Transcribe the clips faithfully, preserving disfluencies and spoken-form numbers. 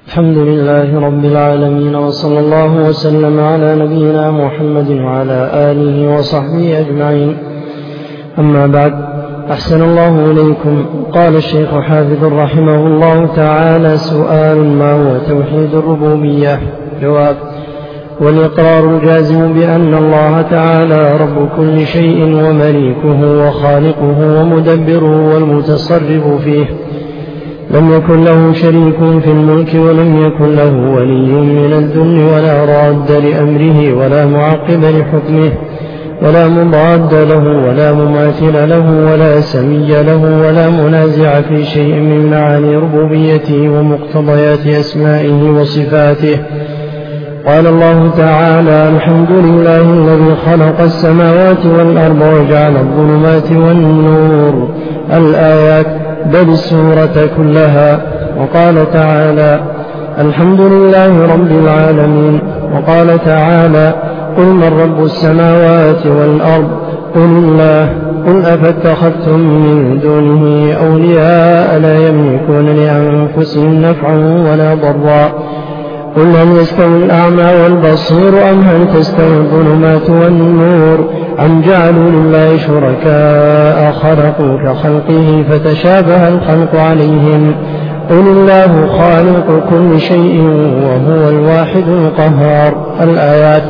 الحمد لله رب العالمين، وصلى الله وسلم على نبينا محمد وعلى آله وصحبه أجمعين. أما بعد، أحسن الله إليكم. قال الشيخ حافظ رحمه الله تعالى: سؤال: ما هو توحيد الربوبية؟ جواب: والإقرار الجازم بأن الله تعالى رب كل شيء ومليكه وخالقه ومدبره والمتصرف فيه، لم يكن له شريك في الملك، ولم يكن له ولي من الذل، ولا راد لأمره، ولا معقب لحكمه، ولا مضاد له، ولا مماثل له، ولا سمي له، ولا منازع في شيء من معاني ربوبيته ومقتضيات أسمائه وصفاته. قال الله تعالى: الحمد لله الذي خلق السماوات والأرض وجعل الظلمات والنور. الآيات، بل السورة كلها. وقال تعالى: الحمد لله رب العالمين. وقال تعالى: قل من رب السماوات والأرض؟ قل الله. قل أفاتخذتم من دونه أولياء لا يملكون لأنفسهم نفعا ولا ضرا؟ قل هل يستوي الأعمى والبصير أم هل تستوي الظلمات والنور؟ أم جعلوا لله شركاء خلقوا كخلقه فتشابه الخلق عليهم؟ قل الله خالق كل شيء وهو الواحد القهار. الآيات.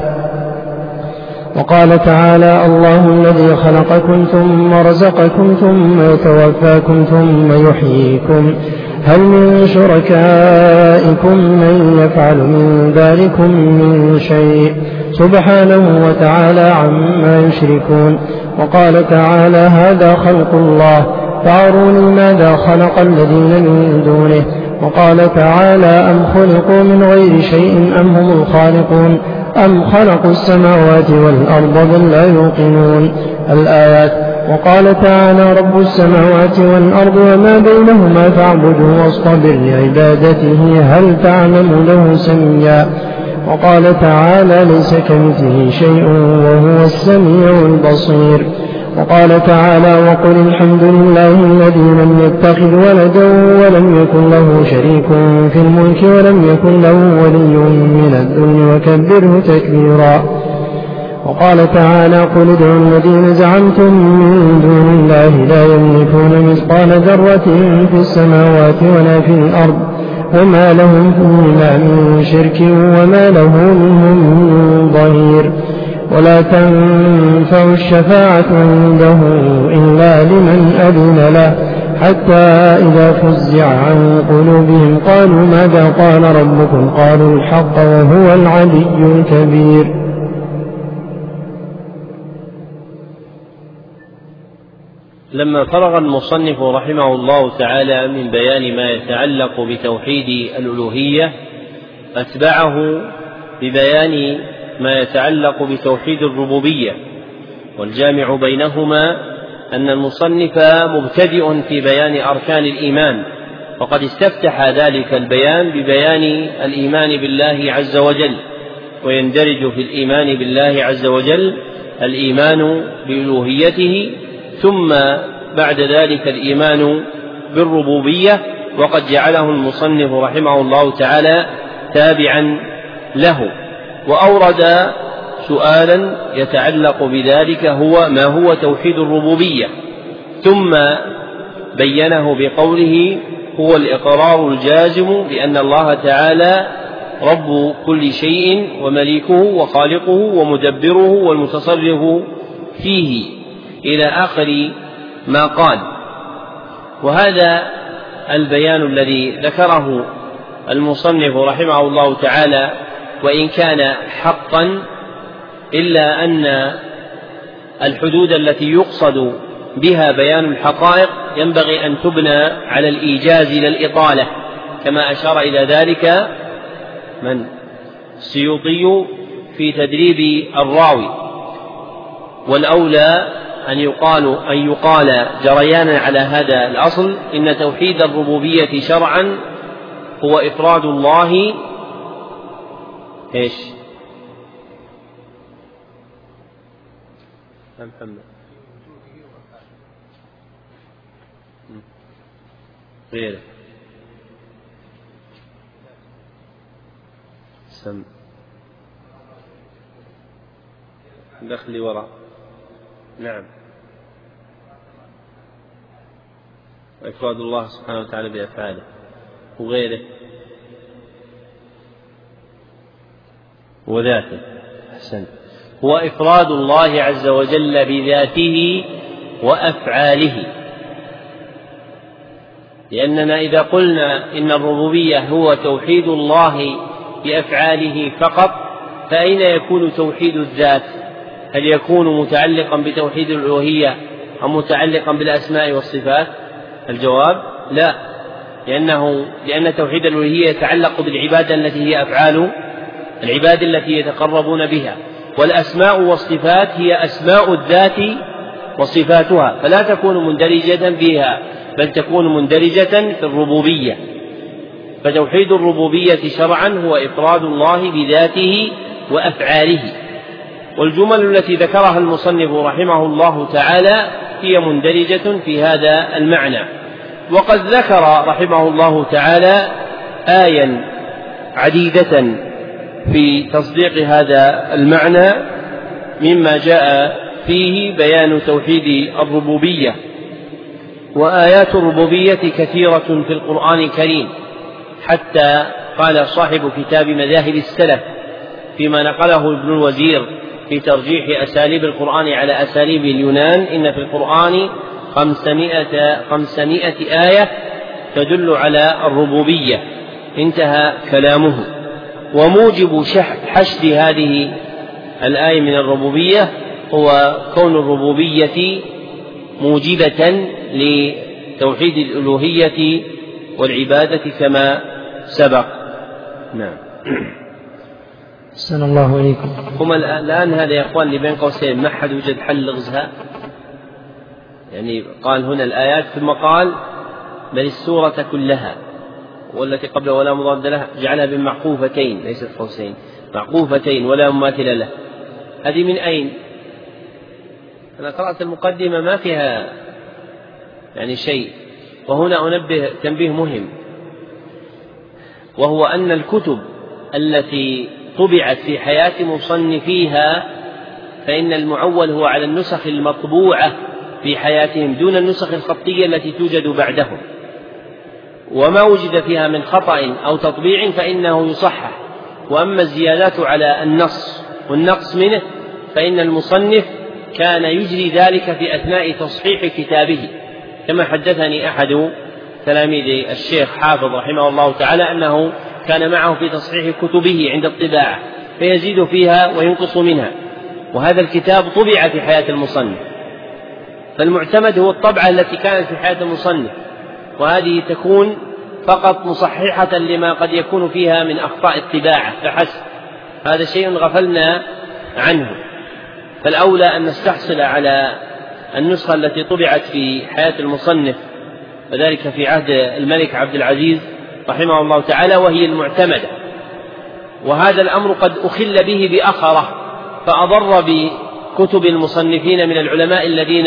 وقال تعالى: الله الذي خلقكم ثم رزقكم ثم يتوفاكم ثم يحييكم، هل من شركائكم من يفعل من ذلكم من شيء؟ سبحانه وتعالى عما يشركون. وقال تعالى: هذا خلق الله فأروني ماذا خلق الذين من دونه. وقال تعالى: أم خلقوا من غير شيء أم هم الخالقون أم خلقوا السماوات والأرض بل لا يوقنون. الآيات. وقال تعالى: رب السماوات والأرض وما بينهما فاعبده واصطبر لعبادته هل تعلم له سميا. وقال تعالى: ليس كمثله شيء وهو السميع البصير. وقال تعالى: وقل الحمد لله الذي لم يتخذ ولدا ولم يكن له شريك في الملك ولم يكن له ولي من الذل وكبره تكبيرا. وقال تعالى: قل ادعوا الذين زعمتم من دون الله لا يملكون مثقال ذرة في السماوات ولا في الأرض وما لهم فيهما من شرك وما له منهم من ظهير، ولا تنفع الشفاعة عنده إلا لمن أذن له، حتى إذا فزع عن قلوبهم قالوا ماذا قال ربكم؟ قالوا الحق وهو العلي الكبير. لما فرغ المصنف رحمه الله تعالى من بيان ما يتعلق بتوحيد الألوهية، أتبعه ببيان ما يتعلق بتوحيد الربوبية، والجامع بينهما أن المصنف مبتدئ في بيان أركان الإيمان، وقد استفتح ذلك البيان ببيان الإيمان بالله عز وجل، ويندرج في الإيمان بالله عز وجل الإيمان بألوهيته، ثم بعد ذلك الإيمان بالربوبية، وقد جعله المصنف رحمه الله تعالى تابعا له، وأورد سؤالا يتعلق بذلك هو ما هو توحيد الربوبية، ثم بينه بقوله: هو الإقرار الجازم بأن الله تعالى رب كل شيء ومليكه وخالقه ومدبره والمتصرف فيه، إلى آخر ما قال. وهذا البيان الذي ذكره المصنف رحمه الله تعالى وإن كان حقا، إلا أن الحدود التي يقصد بها بيان الحقائق ينبغي أن تبنى على الإيجاز لا الإطالة، كما أشار إلى ذلك من السيوطي في تدريب الراوي. والأولى أن يقال, أن يقال جريانا على هذا الأصل: إن توحيد الربوبية شرعا هو إفراد الله إيش؟ محمد غيره أحسن. دخلي وراء. نعم. وإفراد الله سبحانه وتعالى بأفعاله وغيره وذاته. أحسن. هو إفراد الله عز وجل بذاته وأفعاله، لأننا إذا قلنا إن الربوبية هو توحيد الله بأفعاله فقط، فأين يكون توحيد الذات؟ هل يكون متعلقا بتوحيد الألوهية أم متعلقا بالأسماء والصفات؟ الجواب لا، لأنه لأن توحيد الألوهية يتعلق بالعبادة التي هي أفعال العباد التي يتقربون بها، والأسماء والصفات هي أسماء الذات وصفاتها، فلا تكون مندرجة فيها بل تكون مندرجة في الربوبية. فتوحيد الربوبية شرعا هو إفراد الله بذاته وأفعاله، والجمل التي ذكرها المصنف رحمه الله تعالى هي مندرجة في هذا المعنى. وقد ذكر رحمه الله تعالى آيا عديدة في تصديق هذا المعنى مما جاء فيه بيان توحيد الربوبية. وآيات الربوبية كثيرة في القرآن الكريم، حتى قال صاحب كتاب مذاهب السلف فيما نقله ابن الوزير في ترجيح أساليب القرآن على أساليب اليونان: إن في القرآن خمسمائة, خمسمائة آية تدل على الربوبية. انتهى كلامه. وموجب حشد هذه الآية من الربوبية هو كون الربوبية موجبة لتوحيد الألوهية والعبادة كما سبق. نعم. أحسن الله إليكم. هم الآن هذا يا أخوان اللي بين قوسين ما حد وجد حل لغزها، يعني قال هنا الآيات ثم قال بل السورة كلها والتي قبل ولا مضاد لها جعلها بمعقوفتين ليست قوسين، معقوفتين ولا مماثل له. هذه من أين؟ أنا قرأت المقدمة ما فيها يعني شيء. وهنا أنبه تنبيه مهم، وهو أن الكتب التي طبعت في حياة مصنفيها فإن المعول هو على النسخ المطبوعة في حياتهم دون النسخ الخطية التي توجد بعدهم، وما وجد فيها من خطأ أو تطبيع فإنه يصحح. وأما الزيادات على النص والنقص منه فإن المصنف كان يجري ذلك في أثناء تصحيح كتابه، كما حدثني أحد تلاميذ الشيخ حافظ رحمه الله تعالى أنه كان معه في تصحيح كتبه عند الطباعة فيزيد فيها وينقص منها، وهذا الكتاب طبع في حياة المصنف، فالمعتمد هو الطبعة التي كانت في حياة المصنف، وهذه تكون فقط مصححة لما قد يكون فيها من أخطاء الطباعة فحسب. هذا شيء غفلنا عنه، فالأولى أن نستحصل على النسخة التي طبعت في حياة المصنف، وذلك في عهد الملك عبد العزيز رحمه الله تعالى، وهي المعتمدة. وهذا الأمر قد أخل به بأخره فأضر بكتب المصنفين من العلماء الذين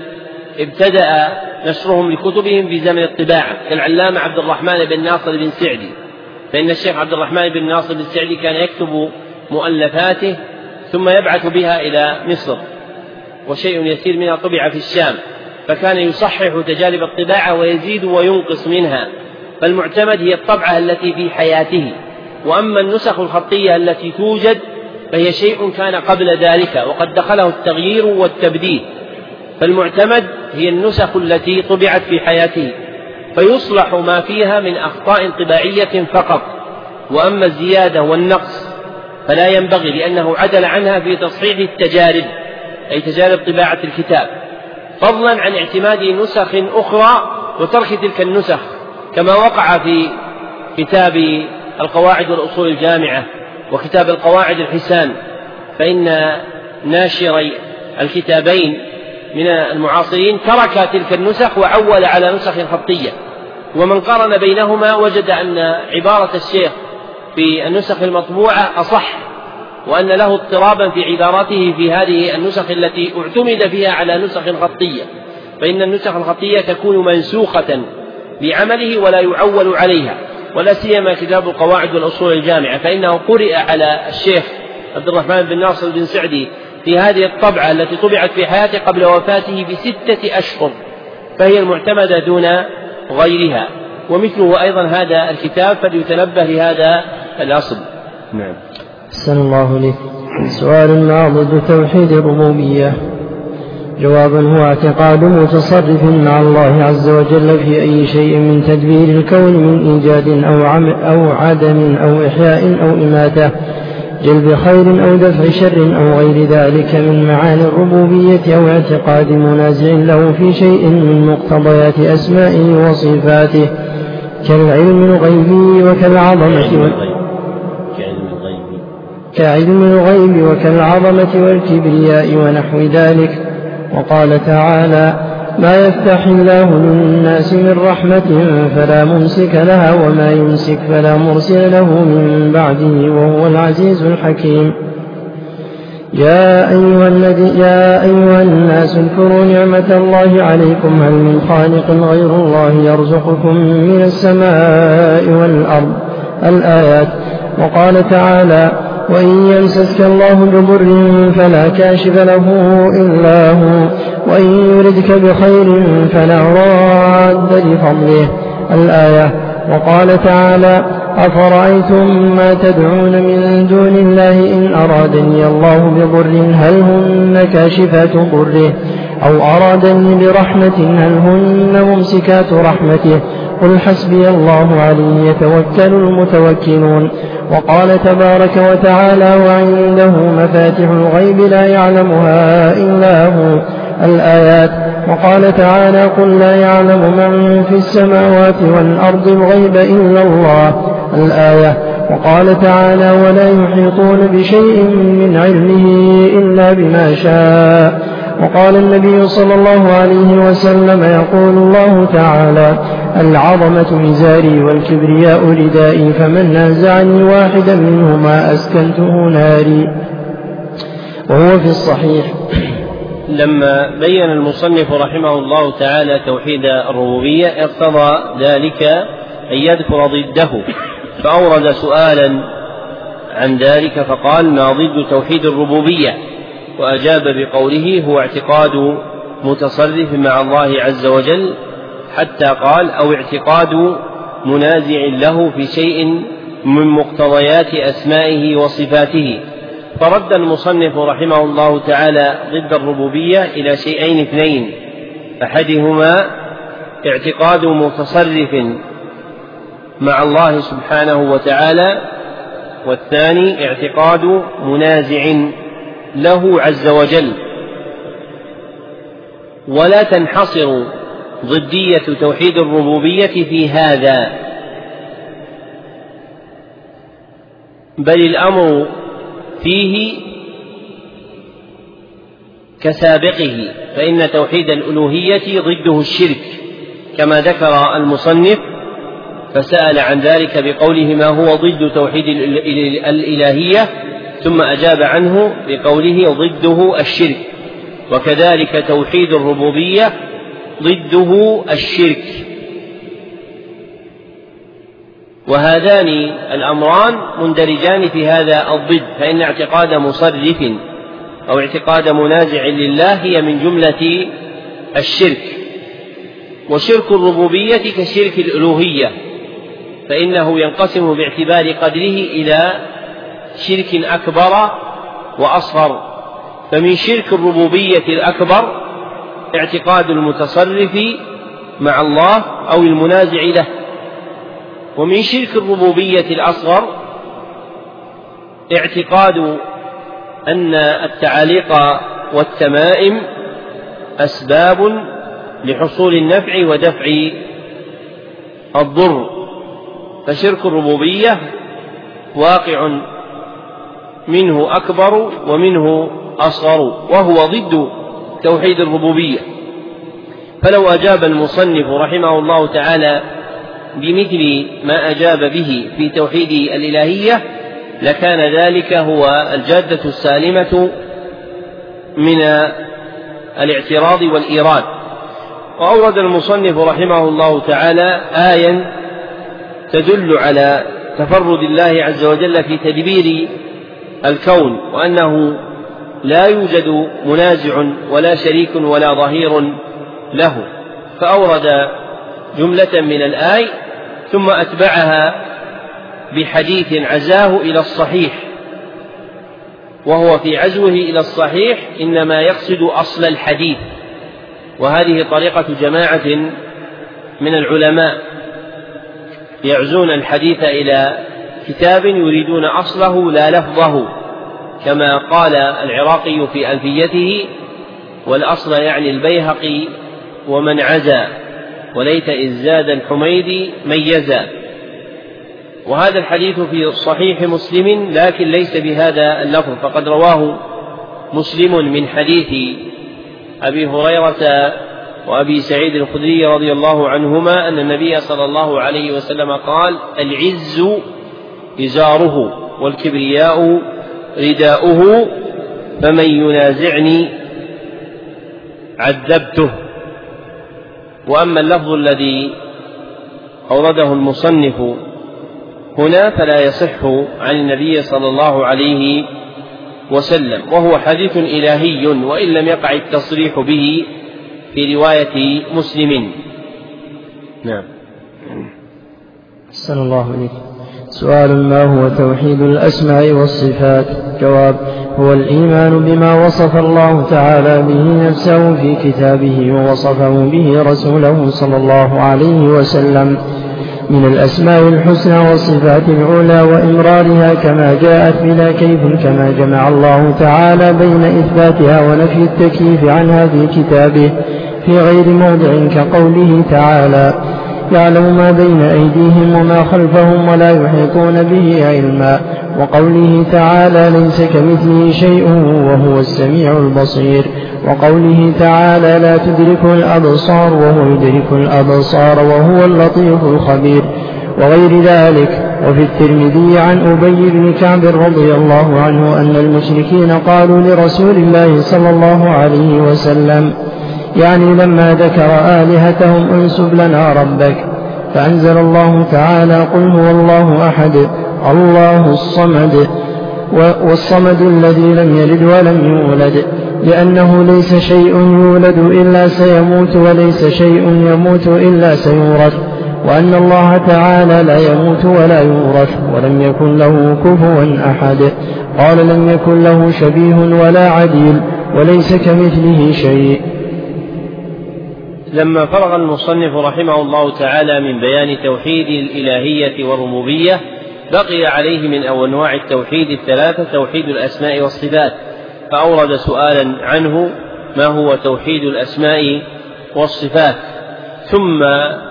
ابتدأ نشرهم لكتبهم في زمن الطباعة كالعلامة عبد الرحمن بن ناصر بن سعدي، فإن الشيخ عبد الرحمن بن ناصر بن سعدي كان يكتب مؤلفاته ثم يبعث بها إلى مصر، وشيء يسير منها طبع في الشام، فكان يصحح تجارب الطباعة ويزيد وينقص منها، فالمعتمد هي الطبعة التي في حياته. وأما النسخ الخطية التي توجد فهي شيء كان قبل ذلك وقد دخله التغيير والتبديل، فالمعتمد هي النسخ التي طبعت في حياته فيصلح ما فيها من أخطاء طباعية فقط. وأما الزيادة والنقص فلا ينبغي، لأنه عدل عنها في تصحيح التجارب أي تجارب طباعة الكتاب، فضلا عن اعتماد نسخ أخرى وترك تلك النسخ، كما وقع في كتاب القواعد والأصول الجامعة وكتاب القواعد الحسان، فإن ناشري الكتابين من المعاصرين ترك تلك النسخ وعول على نسخ خطية، ومن قارن بينهما وجد أن عبارة الشيخ في النسخ المطبوعة أصح، وأن له اضطرابا في عباراته في هذه النسخ التي اعتمد فيها على نسخ خطية، فإن النسخ الخطية تكون منسوخة بعمله ولا يعول عليها، ولا سيما كتاب القواعد والأصول الجامعة، فإنه قرئ على الشيخ عبد الرحمن بن ناصر بن سعدي في هذه الطبعة التي طبعت في حياته قبل وفاته بستة أشهر، فهي المعتمدة دون غيرها. ومثله أيضا هذا الكتاب، فليتنبه لهذا الأصل. نعم. أحسن الله إليك. سؤال ما ضد توحيد الربوبية؟ جواب: هو اعتقاد متصرف مع الله عز وجل في أي شيء من تدبير الكون من إيجاد أو, أو عدم أو إحياء أو إماتة، جلب خير أو دفع شر أو غير ذلك من معاني الربوبية، أو اعتقاد منازع له في شيء من مقتضيات أسمائه وصفاته كالعلم الغيبي وكالعظمة كعلم الغيب وكالعظمة والكبرياء ونحو ذلك. وقال تعالى: ما يفتح الله للناس من رحمة فلا ممسك لها وما يمسك فلا مرسل له من بعده وهو العزيز الحكيم. يا أيها, الذي يا أيها الناس اذكروا نعمة الله عليكم هل من خالق غير الله يرزقكم من السماء والأرض. الآيات. وقال تعالى: وإن يمسسك الله بضر فلا كاشف له إلا هو وإن يردك بخير فلا راد لفضله. الآية. وقال تعالى: أفرأيتم ما تدعون من دون الله إن أرادني الله بضر هل هن كاشفات ضره أو أرادني برحمة هل هن ممسكات رحمته قل حسبي الله عليه يتوكل المتوكلون. وقال تبارك وتعالى: وعنده مفاتح الغيب لا يعلمها إلا هو. الآيات. وقال تعالى: قل لا يعلم من في السماوات والأرض الغيب إلا الله. الآية. وقال تعالى: ولا يحيطون بشيء من علمه إلا بما شاء. وقال النبي صلى الله عليه وسلم: يقول الله تعالى: العظمة إزاري والكبرياء ردائي فمن نازعني واحدا منهما أسكنته ناري. وهو في الصحيح. لما بين المصنف رحمه الله تعالى توحيد الربوبية اقتضى ذلك أن يذكر ضده، فأورد سؤالا عن ذلك فقال: ما ضد توحيد الربوبية؟ وأجاب بقوله: هو اعتقاد متصرف مع الله عز وجل، حتى قال: أو اعتقاد منازع له في شيء من مقتضيات أسمائه وصفاته. فرد المصنف رحمه الله تعالى ضد الربوبية إلى شيئين اثنين: أحدهما اعتقاد متصرف مع الله سبحانه وتعالى، والثاني اعتقاد منازع له عز وجل. ولا تنحصر ضدية توحيد الربوبية في هذا، بل الأمر فيه كسابقه، فإن توحيد الألوهية ضده الشرك كما ذكر المصنف، فسأل عن ذلك بقوله: ما هو ضد توحيد الإلهية؟ ثم أجاب عنه بقوله: ضده الشرك. وكذلك توحيد الربوبية ضده الشرك. وهذان الأمران مندرجان في هذا الضد، فإن اعتقاد مصرف أو اعتقاد منازع لله هي من جملة الشرك. وشرك الربوبية كشرك الألوهية، فإنه ينقسم باعتبار قدره إلى شرك أكبر وأصغر. فمن شرك الربوبية الأكبر اعتقاد المتصرف مع الله أو المنازع له. ومن شرك الربوبية الأصغر اعتقاد أن التعاليق والتمائم أسباب لحصول النفع ودفع الضر. فشرك الربوبية واقع منه أكبر ومنه أصغر، وهو ضد توحيد الربوبية. فلو أجاب المصنف رحمه الله تعالى بمثل ما أجاب به في توحيد الإلهية لكان ذلك هو الجادة السالمة من الاعتراض والإيراد. وأورد المصنف رحمه الله تعالى آية تدل على تفرد الله عز وجل في تدبير الكون، وأنه لا يوجد منازع ولا شريك ولا ظهير له، فأورد جملة من الآي ثم أتبعها بحديث عزاه إلى الصحيح، وهو في عزوه إلى الصحيح إنما يقصد أصل الحديث، وهذه طريقة جماعة من العلماء يعزون الحديث إلى كتاب يريدون أصله لا لفظه، كما قال العراقي في ألفيته: والأصل يعني البيهقي ومن عزا، وليت إذ زاد الحميدي ميزا. وهذا الحديث في صحيح مسلم لكن ليس بهذا اللفظ، فقد رواه مسلم من حديث أبي هريرة وأبي سعيد الخدري رضي الله عنهما أن النبي صلى الله عليه وسلم قال: العز إزاره والكبرياء رداؤه، فمن ينازعني عذبته. وأما اللفظ الذي أورده المصنف هنا فلا يصح عن النبي صلى الله عليه وسلم، وهو حديث إلهي وإن لم يقع التصريح به في رواية مسلم. نعم. أحسن الله إليك. سؤال: ما هو توحيد الأسماء والصفات؟ جواب: هو الإيمان بما وصف الله تعالى به نفسه في كتابه ووصفه به رسوله صلى الله عليه وسلم من الأسماء الحسنى والصفات العلى وإمرارها كما جاءت بلا كيف، كما جمع الله تعالى بين إثباتها ونفي التكييف عنها في كتابه في غير موضع، كقوله تعالى: يعلم ما بين أيديهم وما خلفهم ولا يحيطون به علما، وقوله تعالى: ليس كمثله شيء وهو السميع البصير، وقوله تعالى: لا تدركه الأبصار وهو يدرك الأبصار وهو اللطيف الخبير، وغير ذلك. وفي الترمذي عن أبي بن كعب رضي الله عنه أن المشركين قالوا لرسول الله صلى الله عليه وسلم، يعني لما ذكر آلهتهم: انسب لنا ربك، فأنزل الله تعالى: قل هو الله أحد الله الصمد، والصمد الذي لم يلد ولم يولد، لأنه ليس شيء يولد إلا سيموت وليس شيء يموت إلا سيورث، وأن الله تعالى لا يموت ولا يورث، ولم يكن له كفوا أحد. قال: لم يكن له شبيه ولا عديل، وليس كمثله شيء. لما فرغ المصنف رحمه الله تعالى من بيان توحيد الإلهية والربوبية، بقي عليه من أنواع التوحيد الثلاثة توحيد الأسماء والصفات، فأورد سؤالا عنه: ما هو توحيد الأسماء والصفات؟ ثم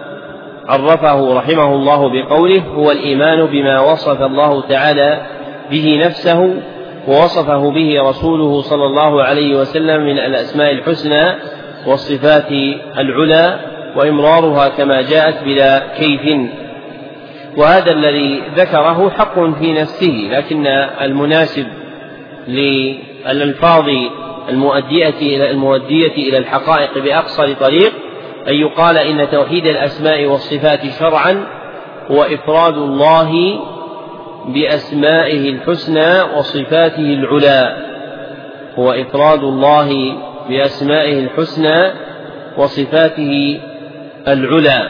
عرفه رحمه الله بقوله: هو الإيمان بما وصف الله تعالى به نفسه ووصفه به رسوله صلى الله عليه وسلم من الأسماء الحسنى والصفات العلى وإمرارها كما جاءت بلا كيف. وهذا الذي ذكره حق في نفسه، لكن المناسب للألفاظ المؤدية المؤدية إلى الحقائق بأقصر طريق أن يقال إن توحيد الأسماء والصفات شرعا هو إفراد الله بأسمائه الحسنى وصفاته العلى، هو إفراد الله بأسمائه الحسنى وصفاته العلى.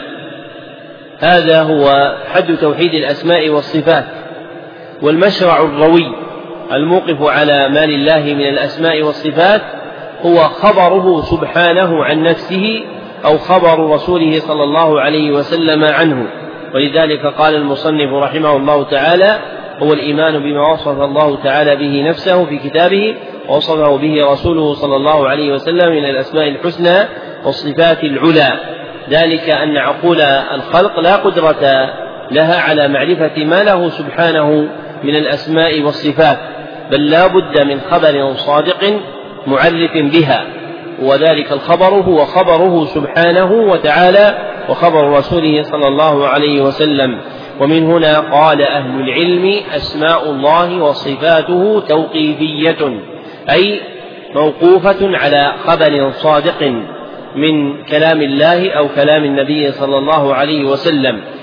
هذا هو حد توحيد الأسماء والصفات. والمشرع الروي الموقف على ما لله من الأسماء والصفات هو خبره سبحانه عن نفسه أو خبر رسوله صلى الله عليه وسلم عنه. ولذلك قال المصنف رحمه الله تعالى: هو الإيمان بما وصف الله تعالى به نفسه في كتابه ووصفه به رسوله صلى الله عليه وسلم من الأسماء الحسنى والصفات العلى، ذلك أن عقول الخلق لا قدرة لها على معرفة ما له سبحانه من الأسماء والصفات، بل لا بد من خبر صادق معرف بها، وذلك الخبر هو خبره سبحانه وتعالى وخبر رسوله صلى الله عليه وسلم. ومن هنا قال أهل العلم: أسماء الله وصفاته توقيفية، أي موقوفة على خبر صادق من كلام الله أو كلام النبي صلى الله عليه وسلم،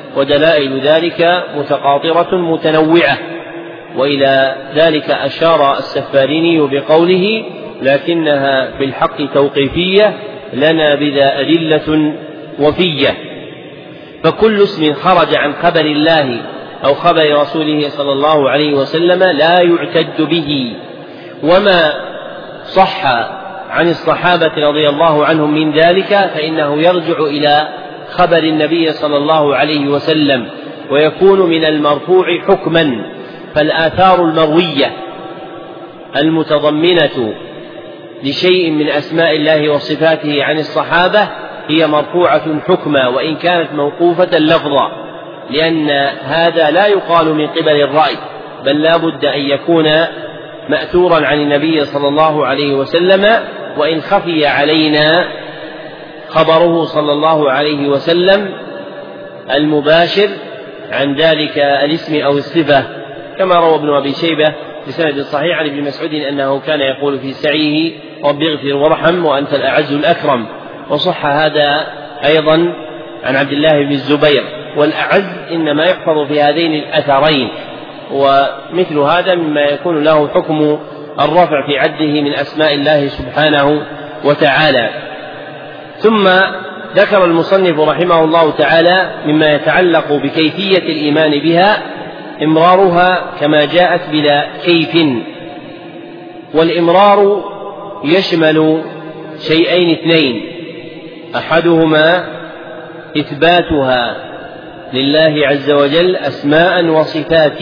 ودلائل ذلك متقاطرة متنوعة. وإلى ذلك أشار السفاريني بقوله: لكنها في الحق توقيفية لنا بذا أدلة وفية. فكل اسم خرج عن خبر الله أو خبر رسوله صلى الله عليه وسلم لا يعتد به، وما صح عن الصحابة رضي الله عنهم من ذلك فإنه يرجع إلى خبر النبي صلى الله عليه وسلم ويكون من المرفوع حكما. فالآثار المروية المتضمنة لشيء من أسماء الله وصفاته عن الصحابة هي مرفوعة حكما وإن كانت موقوفة لفظا، لأن هذا لا يقال من قبل الرأي، بل لا بد أن يكون مأثورا عن النبي صلى الله عليه وسلم، وإن خفي علينا خبره صلى الله عليه وسلم المباشر عن ذلك الاسم أو الصفة، كما روى ابن أبي شيبة بسند صحيح عن ابن مسعود أنه كان يقول في سعيه: رب اغفر وارحم وأنت الأعز الأكرم. وصح هذا أيضا عن عبد الله بن الزبير. والأعز إنما يحفظ في هذين الأثرين، ومثل هذا مما يكون له حكم الرفع في عده من أسماء الله سبحانه وتعالى. ثم ذكر المصنف رحمه الله تعالى مما يتعلق بكيفية الإيمان بها إمرارها كما جاءت بلا كيف. والإمرار يشمل شيئين اثنين: أحدهما إثباتها لله عز وجل أسماء وصفات،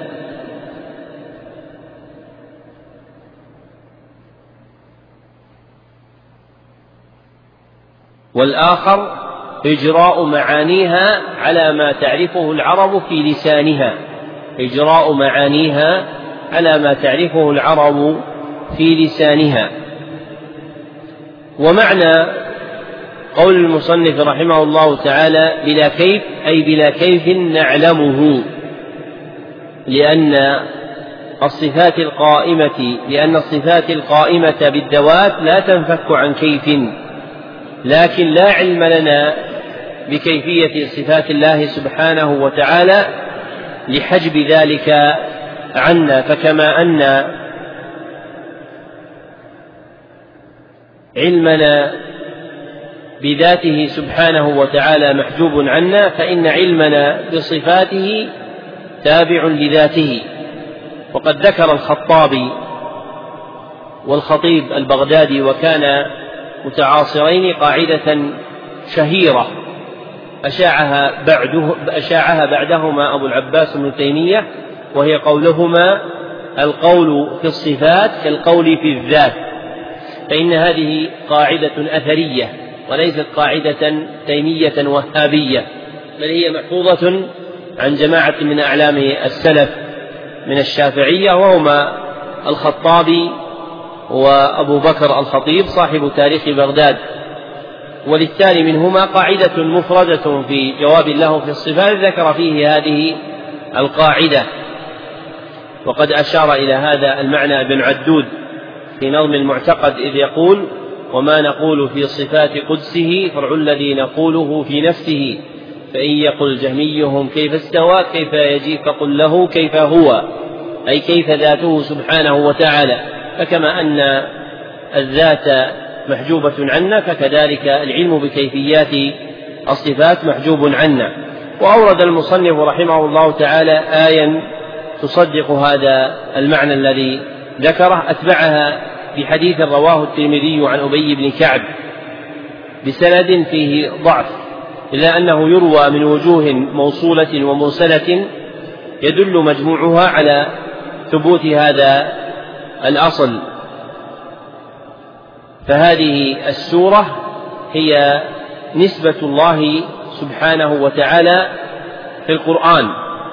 والآخر إجراء معانيها على ما تعرفه العرب في لسانها إجراء معانيها على ما تعرفه العرب في لسانها. ومعنى قول المصنف رحمه الله تعالى بلا كيف أي بلا كيف نعلمه، لأن الصفات القائمة لأن الصفات القائمة بالذوات لا تنفك عن كيف، لكن لا علم لنا بكيفية صفات الله سبحانه وتعالى لحجب ذلك عنا. فكما أن علمنا بذاته سبحانه وتعالى محجوب عنا، فإن علمنا بصفاته تابع لذاته. وقد ذكر الخطابي والخطيب البغدادي وكان متعاصرين قاعدة شهيرة أشاعها, بعده أشاعها بعدهما أبو العباس ابن تيمية، وهي قولهما: القول في الصفات كالقول في الذات. فإن هذه قاعدة أثرية وليست قاعدة تيمية وهابية، بل هي محفوظة عن جماعة من أعلام السلف من الشافعية، وهما الخطابي وأبو بكر الخطيب صاحب تاريخ بغداد. وللثاني منهما قاعدة مفردة في جواب له في الصفات ذكر فيه هذه القاعدة. وقد أشار إلى هذا المعنى ابن عدود في نظم المعتقد إذ يقول: وما نقول في صفات قدسه فرع الذي نقوله في نفسه، فإن يقل جهميهم كيف استوى كيف يجي فقل له كيف هو، أي كيف ذاته سبحانه وتعالى. فكما أن الذات محجوبة عنا فكذلك العلم بكيفيات الصفات محجوب عنا. وأورد المصنف رحمه الله تعالى آية تصدق هذا المعنى الذي ذكره، أتبعها بحديث رواه الترمذي عن أبي بن كعب بسند فيه ضعف، إلا أنه يروى من وجوه موصولة ومرسلة يدل مجموعها على ثبوت هذا الأصل. فهذه السورة هي نسبة الله سبحانه وتعالى في القرآن.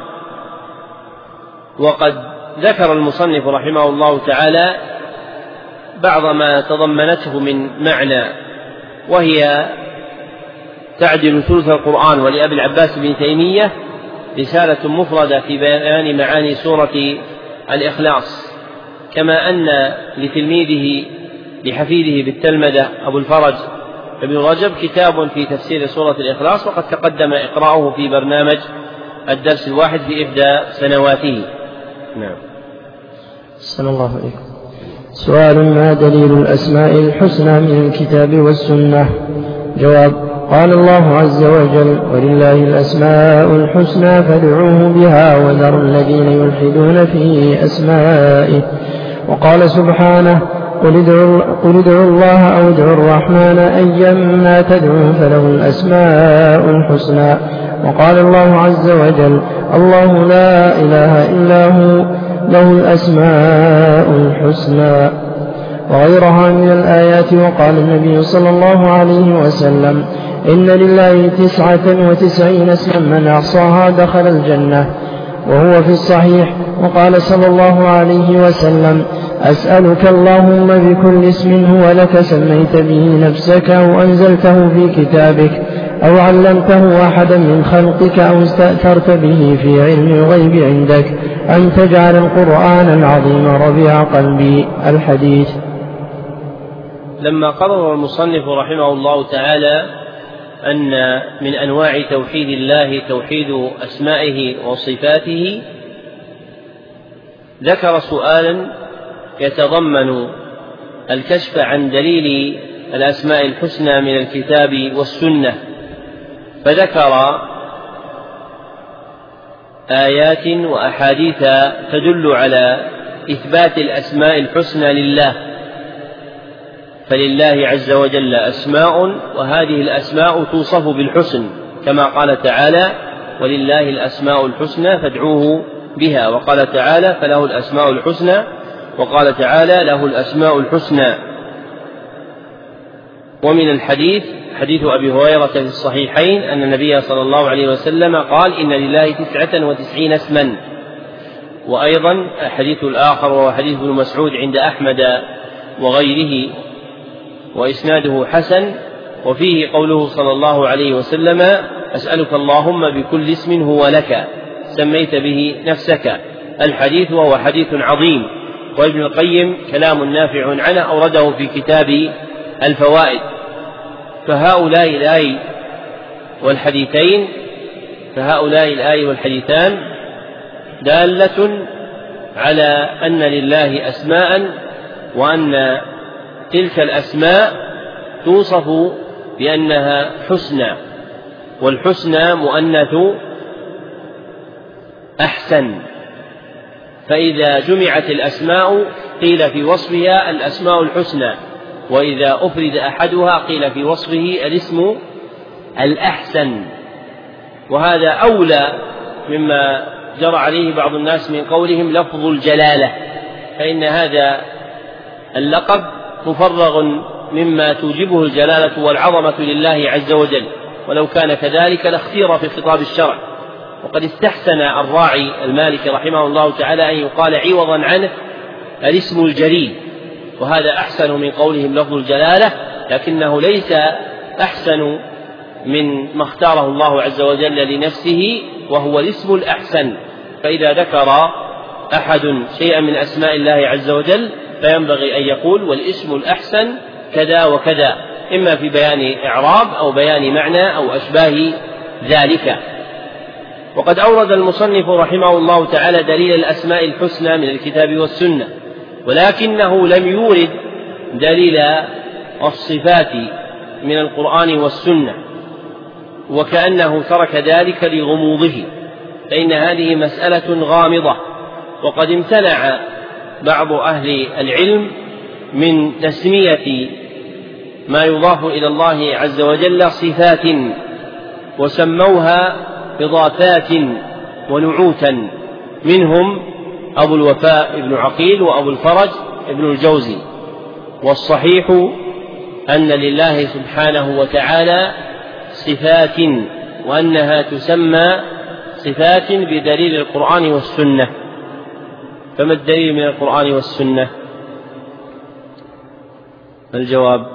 وقد ذكر المصنف رحمه الله تعالى بعض ما تضمنته من معنى، وهي تعدل ثلث القرآن. ولأبي العباس بن تيمية رسالة مفردة في بيان معاني سورة الإخلاص، كما أن لتلميذه لحفيده بالتلمذة أبو الفرج ابن رجب كتاب في تفسير سورة الإخلاص، وقد تقدم إقراؤه في برنامج الدرس الواحد في إحدى سنواته. نعم. صلى الله عليكم. سؤال: ما دليل الأسماء الحسنى من الكتاب والسنة؟ جواب: قال الله عز وجل: ولله الأسماء الحسنى فادعوه بها وذروا الذين يلحدون في أسمائه. وقال سبحانه: قل ادعوا الله أو ادعوا الرحمن أيما تدعوا فله الأسماء الحسنى. وقال الله عز وجل: الله لا إله إلا هو له الأسماء الحسنى، وغيرها من الآيات. وقال النبي صلى الله عليه وسلم: إن لله تسعة وتسعين اسما من أحصاها دخل الجنة، وهو في الصحيح. وقال صلى الله عليه وسلم: أسألك اللهم بكل اسم هو لك سميت به نفسك أو أنزلته في كتابك أو علمته أحدا من خلقك أو استأثرت به في علم الغيب عندك أن تجعل القرآن العظيم ربيع قلبي. الحديث. لما قرر المصنف رحمه الله تعالى أن من أنواع توحيد الله توحيد أسمائه وصفاته، ذكر سؤالا يتضمن الكشف عن دليل الأسماء الحسنى من الكتاب والسنة، فذكر آيات وأحاديث تدل على إثبات الأسماء الحسنى لله. فلله عز وجل أسماء، وهذه الأسماء توصف بالحسن، كما قال تعالى: ولله الأسماء الحسنى فادعوه بها. وقال تعالى: فله الأسماء الحسنى. وقال تعالى: له الأسماء الحسنى. ومن الحديث حديث أبي هريرة في الصحيحين أن النبي صلى الله عليه وسلم قال: إن لله تسعة وتسعين اسما. وأيضا الحديث الآخر وهو حديث ابن مسعود عند أحمد وغيره، وإسناده حسن، وفيه قوله صلى الله عليه وسلم: أسألك اللهم بكل اسم هو لك سميت به نفسك. الحديث وهو حديث عظيم، وابن القيم كلام نافع عنه أورده في كتاب الفوائد. فهؤلاء الآية والحديثين فهؤلاء الآية والحديثان دالة على أن لله أسماء، وأن تلك الأسماء توصف بأنها حسنى، والحسنى مؤنث أحسن. فإذا جمعت الأسماء قيل في وصفها الأسماء الحسنى، وإذا أفرد أحدها قيل في وصفه الاسم الأحسن. وهذا أولى مما جرى عليه بعض الناس من قولهم لفظ الجلالة، فإن هذا اللقب مفرغ مما توجبه الجلالة والعظمة لله عز وجل، ولو كان كذلك لاختير في خطاب الشرع. وقد استحسن الراعي المالكي رحمه الله تعالى أن يقال عوضا عنه الاسم الجليل، وهذا أحسن من قولهم لفظ الجلالة، لكنه ليس أحسن من ما اختاره الله عز وجل لنفسه، وهو الاسم الأحسن. فإذا ذكر أحد شيئا من أسماء الله عز وجل فينبغي أن يقول والاسم الأحسن كذا وكذا، إما في بيان إعراب أو بيان معنى أو أشباه ذلك. وقد أورد المصنف رحمه الله تعالى دليل الأسماء الحسنى من الكتاب والسنة، ولكنه لم يورد دليل الصفات من القرآن والسنة، وكأنه ترك ذلك لغموضه، فإن هذه مسألة غامضة. وقد امتنع بعض أهل العلم من تسمية ما يضاف إلى الله عز وجل صفات، وسموها إضافات ونعوتا، منهم أبو الوفاء ابن عقيل وأبو الفرج ابن الجوزي. والصحيح أن لله سبحانه وتعالى صفات، وأنها تسمى صفات بدليل القرآن والسنة. فما الدليل من القرآن والسنة؟ الجواب: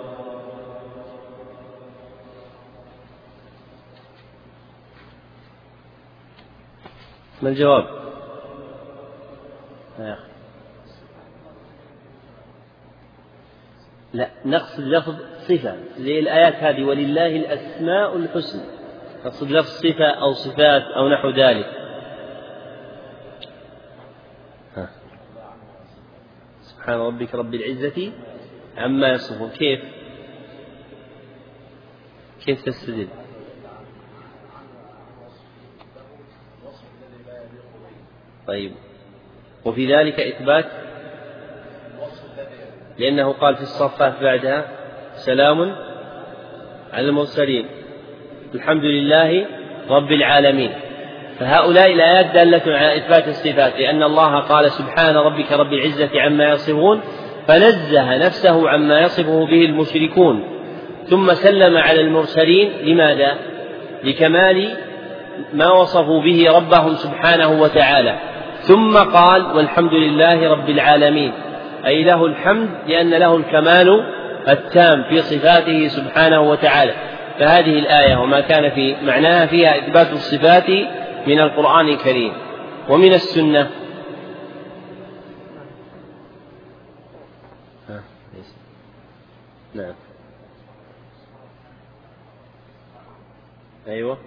ما الجواب؟ لا، نقصد لفظ صفة زي الآيات هذه ولله الأسماء الحسنى، نقصد لفظ صفة أو صفات أو نحو ذلك. ها. سبحان ربك رب العزة عما يصفون، كيف كيف تستدل؟ طيب، وفي ذلك إثبات، لأنه قال في الصفات بعدها سلام على المرسلين الحمد لله رب العالمين. فهؤلاء الآيات دالة على إثبات الصفات، لأن الله قال سبحان ربك رب العزة عما يصفون، فنزه نفسه عما يصفه به المشركون، ثم سلم على المرسلين. لماذا؟ لكمال ما وصفوا به ربهم سبحانه وتعالى. ثم قال والحمد لله رب العالمين، أي له الحمد لأن له الكمال التام في صفاته سبحانه وتعالى. فهذه الآية وما كان في معناها فيها إثبات الصفات من القرآن الكريم. ومن السنة نعم أيوة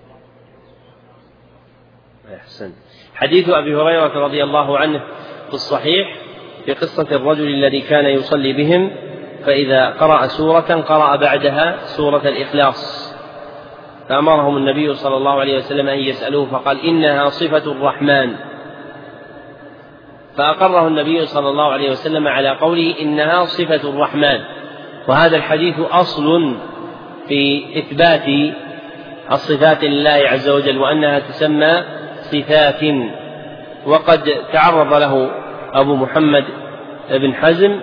أحسن. حديث أبي هريرة رضي الله عنه في الصحيح في قصة الرجل الذي كان يصلي بهم، فإذا قرأ سورة قرأ بعدها سورة الإخلاص، فأمرهم النبي صلى الله عليه وسلم أن يسألوه، فقال إنها صفة الرحمن، فأقره النبي صلى الله عليه وسلم على قوله إنها صفة الرحمن. وهذا الحديث أصل في إثبات الصفات لله عز وجل، وأنها تسمى صفات. وقد تعرض له أبو محمد بن حزم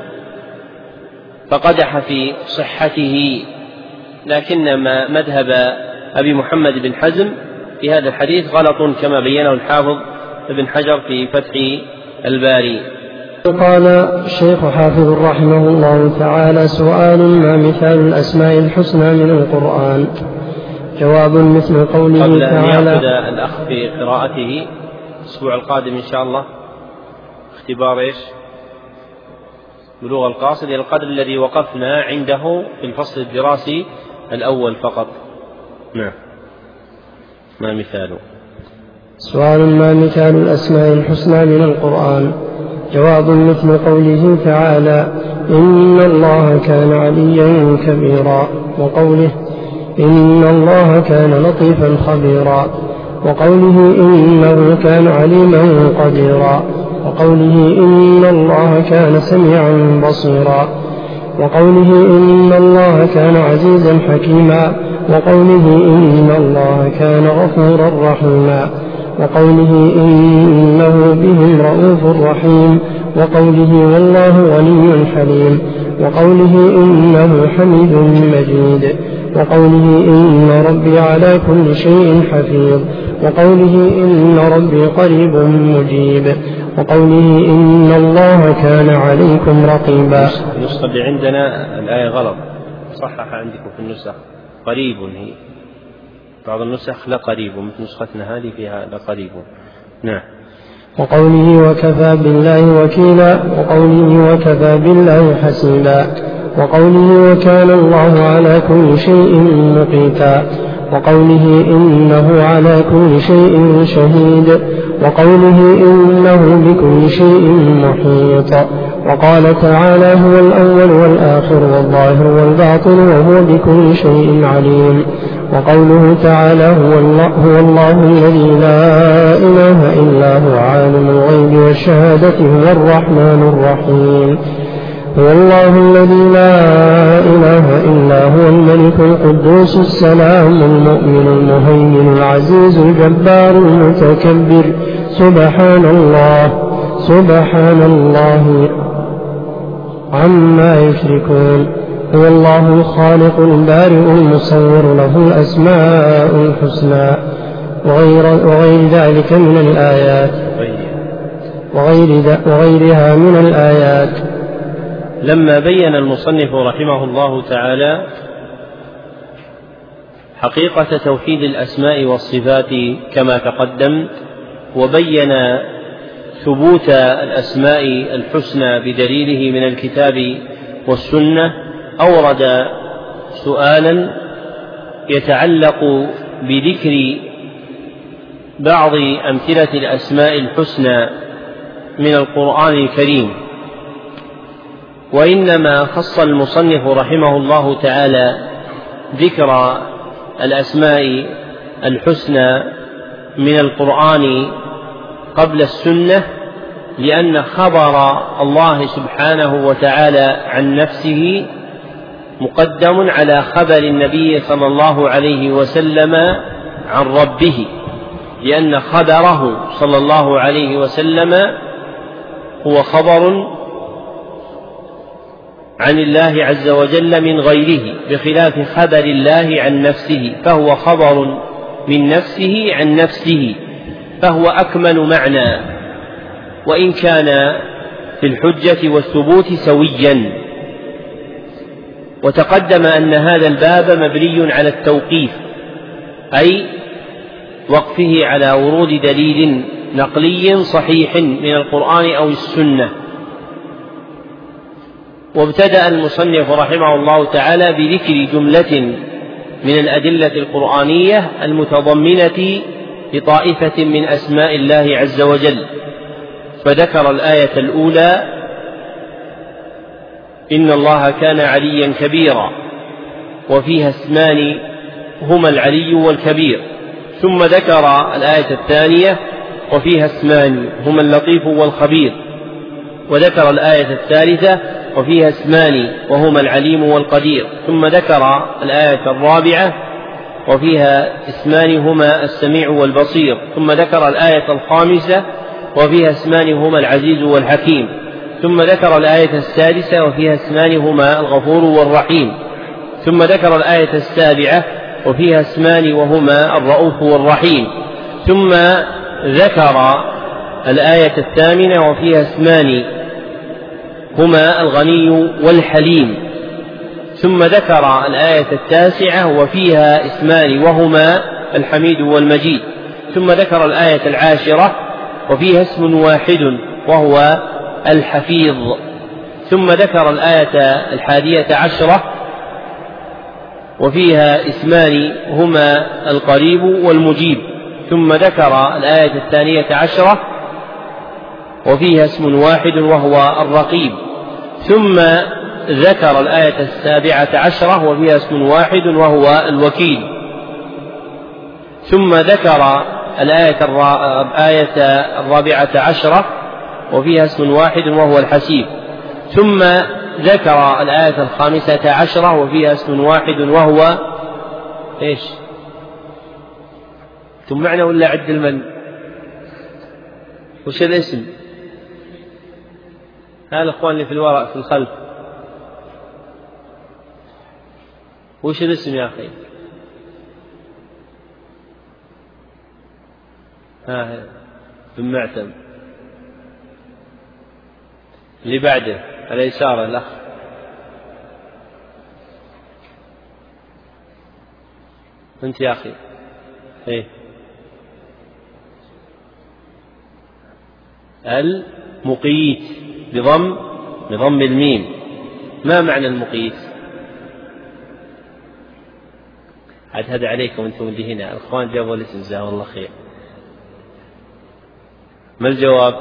فقدح في صحته، لكنما مذهب أبي محمد بن حزم في هذا الحديث غلط كما بينه الحافظ ابن حجر في فتح الباري. قال الشيخ حافظ رحمه الله تعالى: سؤال: ما مثال الأسماء الحسنى من القرآن؟ جواب: مثل قوله قبل تعالى. قبل أن يأخذ الأخ في قراءته الأسبوع القادم إن شاء الله اختبار إيش؟ بلوغ القاصد، القدر الذي وقفنا عنده في الفصل الدراسي الأول فقط. نعم. ما مثاله؟ سؤال: ما مثال الأسماء الحسنى من القرآن؟ جواب: مثل قوله تعالى: إن الله كان عليا كبيرا، وقوله: إن الله كان لطيفا خبيرا، وقوله: إنه كان عليما قديرا، وقوله: إن الله كان سميعا بصيرا، وقوله: إن الله كان عزيزا حكيما، وقوله: إن الله كان غفورا رحيما، وقوله: إنه بهم رءوف رحيم، وقوله: والله غني حليم، وقوله: إنه حميد مجيد، وقوله: إن ربي على كل شيء حفيظ، وقوله: إن ربي قريب مجيب، وقوله: إن الله كان عليكم رقيبا. النسخة اللي عندنا الآية غلط، صحح عندكم في النسخ قريب، هي بعض النسخ لا قريب، مثل نسختنا هذه فيها لا قريب. نعم. وقوله: وكفى بالله وكيلا، وقوله: وكفى بالله حسيبا، وقوله: وكان الله على كل شيء مقيتا، وقوله: إنه على كل شيء شهيد، وقوله: إنه بكل شيء محيط، وقال تعالى: هو الأول والآخر والظاهر والباطن وهو بكل شيء عليم، وقوله تعالى: هو الله, هو الله الذي لا إله إلا هو عالم الغيب والشهادة هو الرحمن الرحيم، هو الله الذي لا إله إلا هو الملك القدوس السلام المؤمن المهيمن العزيز الجبار المتكبر، سبحان الله سبحان الله عما يشركون، هو الله الخالق البارئ المصور له الأسماء الحسنى، وغير, وغير ذلك من الآيات وغير وغيرها من الآيات. لما بين المصنف رحمه الله تعالى حقيقة توحيد الأسماء والصفات كما تقدم، وبين ثبوت الأسماء الحسنى بدليله من الكتاب والسنة أورد سؤالا يتعلق بذكر بعض أمثلة الأسماء الحسنى من القرآن الكريم، وإنما خص المصنف رحمه الله تعالى ذكر الأسماء الحسنى من القرآن قبل السنة لأن خبر الله سبحانه وتعالى عن نفسه مقدم على خبر النبي صلى الله عليه وسلم عن ربه، لأن خبره صلى الله عليه وسلم هو خبر عن الله عز وجل من غيره، بخلاف خبر الله عن نفسه، فهو خبر من نفسه عن نفسه، فهو أكمل معنى، وإن كان في الحجة والثبوت سويا. وتقدم أن هذا الباب مبني على التوقيف، أي وقفه على ورود دليل نقلي صحيح من القرآن أو السنة. وابتدأ المصنف رحمه الله تعالى بذكر جملة من الأدلة القرآنية المتضمنة لطائفة من أسماء الله عز وجل، فذكر الآية الأولى: إن الله كان عليا كبيرا، وفيها اسمان هما العلي والكبير. ثم ذكر الآية الثانية: وفيها اسمان هما اللطيف والخبير. وذكر الآية الثالثة: وفيها اسمان وهما العليم والقدير. ثم ذكر الآية الرابعة: وفيها اسمان هما السميع والبصير. ثم ذكر الآية الخامسة: وفيها اسمان هما العزيز والحكيم. ثم ذكر الآية السادسة: وفيها اسمان هما الغفور والرحيم. ثم ذكر الآية السابعة: وفيها اسمان وهما الرؤوف والرحيم. ثم ذكر الآية الثامنة: وفيها اسمان هما الغني والحليم. ثم ذكر الآية التاسعة: وفيها اسمان وهما الحميد والمجيد. ثم ذكر الآية العاشرة: وفيها اسم واحد وهو الحفيظ. ثم ذكر الآية الحادية عشرة: وفيها اسمان هما القريب والمجيب. ثم ذكر الآية الثانية عشرة: وفيها اسم واحد وهو الرقيب. ثم ذكر الآية السابعة عشرة: وفيها اسم واحد وهو الوكيل. ثم ذكر الآية الرابعة عشرة: وفيها اسم واحد وهو الحسيب. ثم ذكر الآية الخامسة عشرة: وفيها اسم واحد وهو إيش؟ ثم معنى ولا عد المن؟ وش الاسم؟ هذا الأخوان اللي في الوراء في الخلف، وش الاسم يا أخي؟ ها بن معتم. اللي بعده على يساره الأخ. أنت يا أخي. إيه المقيت بضم بضم الميم. ما معنى المقيت؟ عاد هذا عليكم أنتم اللي هنا، الأخوان جابوا الاسم جزاهم الله خير. ما الجواب؟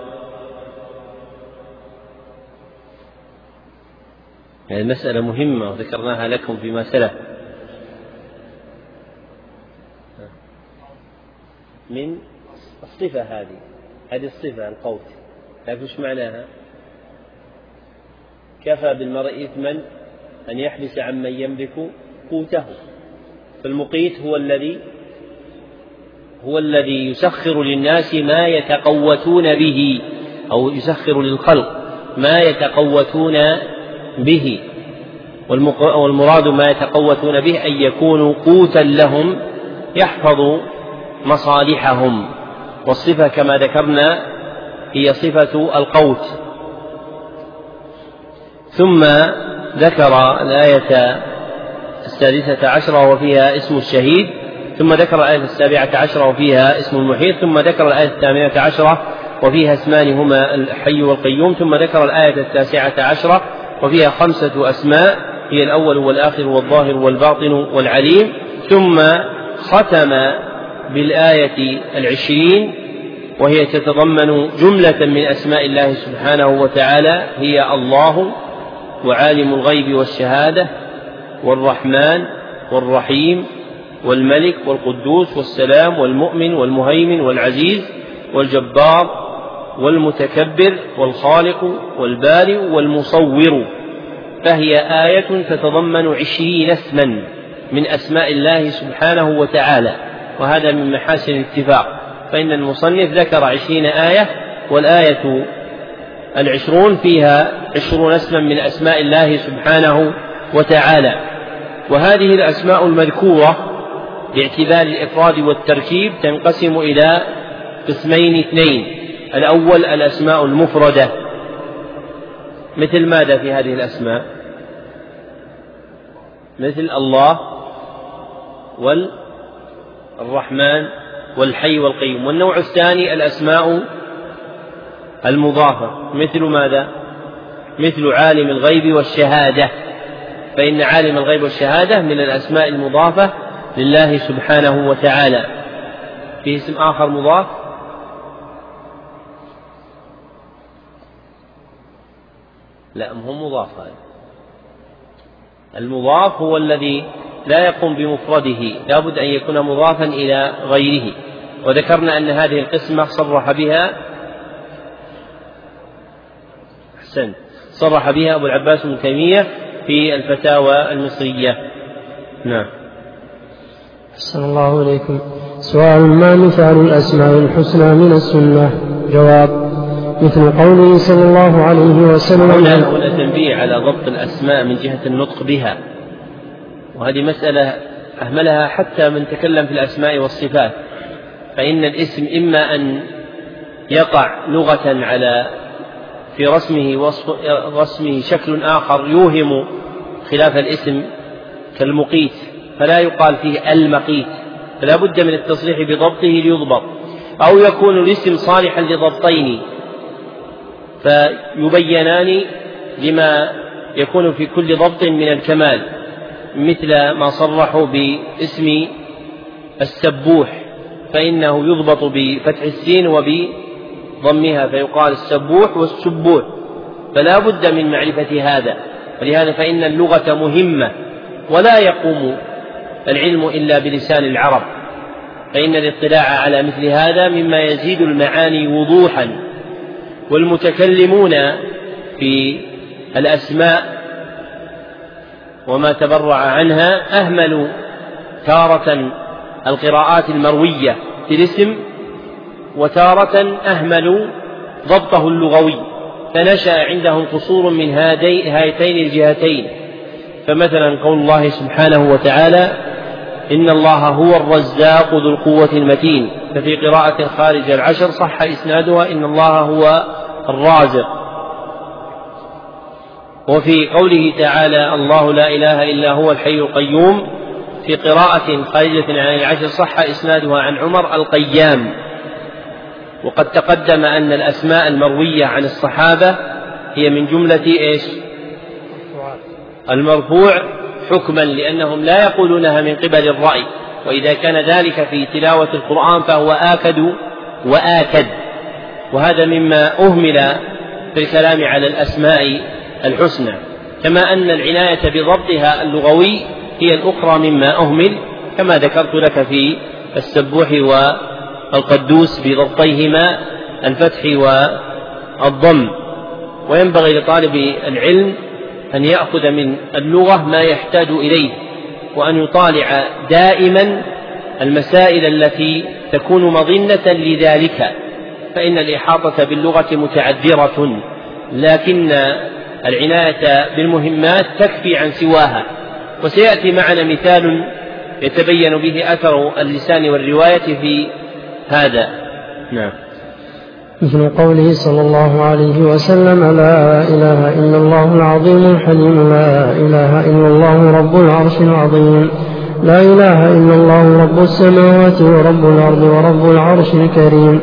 يعني المسألة مهمة وذكرناها لكم فيما سلف. من الصفة هذه هذه الصفة القوت، تعرف ايش معناها؟ كفى بالمرء إثما أن يحبس عمن يملك قوته. فالمقيت هو الذي هو الذي يسخر للناس ما يتقوتون به، أو يسخر للخلق ما يتقوتون به، والمراد ما يتقوتون به أن يكونوا قوتا لهم يحفظ مصالحهم. والصفة كما ذكرنا هي صفة القوت. ثم ذكر الآية السادسة عشرة وفيها اسم الشهيد. ثم ذكر الآية السابعة عشرة وفيها اسم المحيط. ثم ذكر الآية الثامنة عشرة وفيها اسمان هما الحي والقيوم. ثم ذكر الآية التاسعة عشرة وفيها خمسة أسماء هي الأول والآخر والظاهر والباطن والعليم. ثم ختم بالآية العشرين وهي تتضمن جملة من أسماء الله سبحانه وتعالى هي الله وعالم الغيب والشهادة والرحمن والرحيم والملك والقدوس والسلام والمؤمن والمهيمن والعزيز والجبار والمتكبر والخالق والبارئ والمصور. فهي آية تتضمن عشرين اسما من أسماء الله سبحانه وتعالى، وهذا من محاسن الاتفاق، فإن المصنف ذكر عشرين آية والآية العشرون فيها عشرون اسما من أسماء الله سبحانه وتعالى. وهذه الأسماء المذكورة باعتبار الإفراد والتركيب تنقسم إلى قسمين اثنين. الأول الأسماء المفردة، مثل ماذا في هذه الأسماء؟ مثل الله والرحمن والحي والقيوم. والنوع الثاني الأسماء المضافة، مثل ماذا؟ مثل عالم الغيب والشهادة، فإن عالم الغيب والشهادة من الأسماء المضافة لله سبحانه وتعالى. في اسم آخر مضاف؟ لا، هو مضاف. هذا المضاف هو الذي لا يقوم بمفرده، لا بد أن يكون مضافا إلى غيره. وذكرنا أن هذه القسمة صرح بها أحسن صرح بها أبو العباس بن تيمية في الفتاوى المصرية. نعم. أحسن الله إليكم. سؤال: ما مثال الأسماء الحسنى من السنة؟ جواب: مثل قوله صلى الله عليه وسلم. هنا هنا تنبيه على ضبط الأسماء من جهة النطق بها، وهذه مسألة أهملها حتى من تكلم في الأسماء والصفات، فإن الاسم إما أن يقع لغة على في رسمه رسمه شكل آخر يوهم خلاف الاسم كالمقيت، فلا يقال فيه المقيت، فلا بد من التصريح بضبطه ليضبط، أو يكون الاسم صالحا لضبطين فيبينان لما يكون في كل ضبط من الكمال، مثل ما صرحوا باسم السبوح، فإنه يضبط بفتح السين وبضمها فيقال السبوح والسبوح، فلا بد من معرفة هذا. ولهذا فإن اللغة مهمة، ولا يقوم العلم إلا بلسان العرب، فإن الاطلاع على مثل هذا مما يزيد المعاني وضوحا. والمتكلمون في الأسماء وما تبرع عنها أهملوا تارة القراءات المروية في الاسم، وتارة أهملوا ضبطه اللغوي، فنشأ عندهم قصور من هاتين الجهتين. فمثلا قول الله سبحانه وتعالى: إن الله هو الرزاق ذو القوة المتين، ففي قراءة خارج العشر صح إسنادها إن الله هو الرازق. وفي قوله تعالى: الله لا إله إلا هو الحي القيوم، في قراءة خارجة عن العشر صح إسنادها عن عمر القيام. وقد تقدم أن الأسماء المروية عن الصحابة هي من جملة إيش؟ المرفوع حكما، لأنهم لا يقولونها من قبل الرأي، وإذا كان ذلك في تلاوة القرآن فهو آكد وآكد. وهذا مما أهمل في الكلام على الأسماء الحسنى، كما أن العناية بضبطها اللغوي هي الأخرى مما أهمل، كما ذكرت لك في السبوح والقدوس بضبطيهما الفتح والضم. وينبغي لطالب العلم أن يأخذ من اللغة ما يحتاج إليه، وأن يطالع دائما المسائل التي تكون مظنة لذلك، فإن الإحاطة باللغة متعذرة، لكن العناية بالمهمات تكفي عن سواها. وسيأتي معنا مثال يتبين به أثر اللسان والرواية في هذا. نعم. مثل قوله صلى الله عليه وسلم: لا إله إلا الله العظيم الحليم، لا إله إلا الله رب العرش العظيم، لا إله إلا الله رب السماوات ورب الأرض ورب العرش الكريم.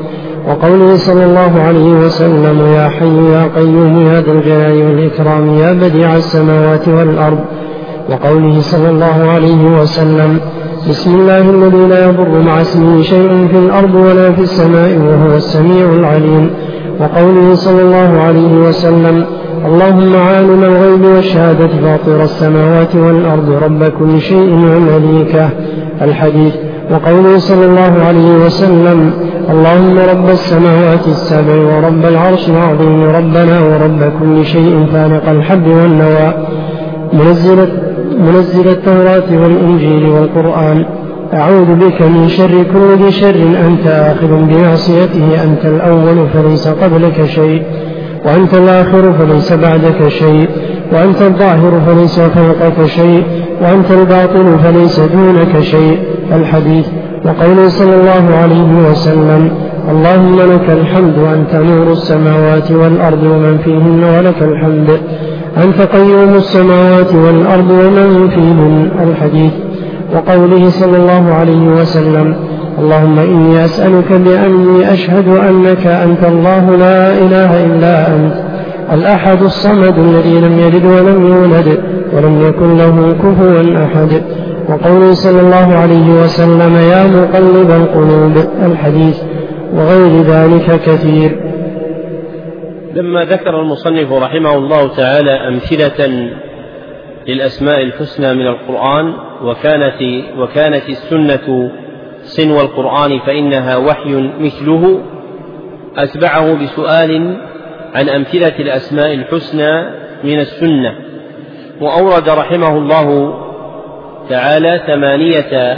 وقوله صلى الله عليه وسلم يا حي يا قيوم يا ذا الجلال والإكرام يا بديع السماوات والأرض. وقوله صلى الله عليه وسلم بسم الله الذي لا يضر مع اسمه شيء في الأرض ولا في السماء وهو السميع العليم. وقوله صلى الله عليه وسلم اللهم عالم الغيب والشهادة فاطر السماوات والأرض رب كل شيء ومليكه. الحديث. وقوله صلى الله عليه وسلم اللهم رب السماوات السبع ورب العرش العظيم ربنا ورب كل شيء فالق الحب والنوى منزل, منزل التوراة والإنجيل والقرآن أعوذ بك من شر كل ذي شر أنت آخذ بناصيته أنت الأول فليس قبلك شيء وأنت الآخر فليس بعدك شيء وأنت الظاهر فليس فوقك شيء وأنت الباطن فليس دونك شيء. الحديث. وقوله صلى الله عليه وسلم اللهم لك الحمد أنت نور السماوات والأرض ومن فيهن ولك الحمد أنت قيوم السماوات والأرض ومن فيهن. الحديث. وقوله صلى الله عليه وسلم اللهم إني أسألك بأني أشهد أنك أنت الله لا إله إلا أنت الأحد الصمد الذي لم يلد ولم يولد ولم يكن له كفوا أحد. وقوله صلى الله عليه وسلم يا مقلب القلوب. الحديث. وغير ذلك كثير. لما ذكر المصنف رحمه الله تعالى أمثلة للأسماء الحسنى من القرآن وكانت, وكانت السنة صنو القرآن فإنها وحي مثله، أتبعه بسؤال عن أمثلة الأسماء الحسنى من السنة، وأورد رحمه الله تعالى ثمانية